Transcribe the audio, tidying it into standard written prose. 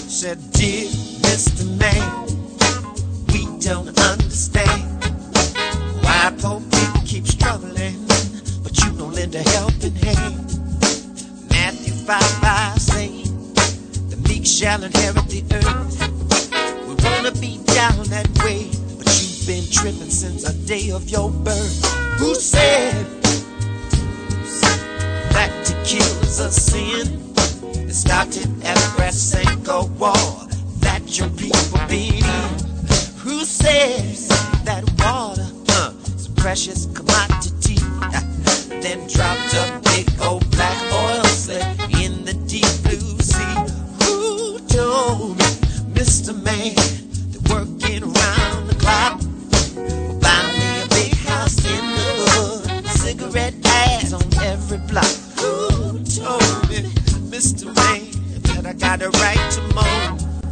Said, dear Mr. Man, we don't understand why poor people keep struggling, but you don't lend a helping hand. Matthew 5:5 saying, the meek shall inherit the earth. We wanna be down that way, but you've been tripping since the day of your birth. Who said that to kill is a sin? It started at Brasenko War that your people beat in. Who says that water is a precious commodity? Then dropped a big old black oil slick in the deep blue sea. Who told me, Mr. Man, that working around the clock will buy me a big house in the hood, cigarette ads on every block? Who told me, Mr. Man, that I got a right to moan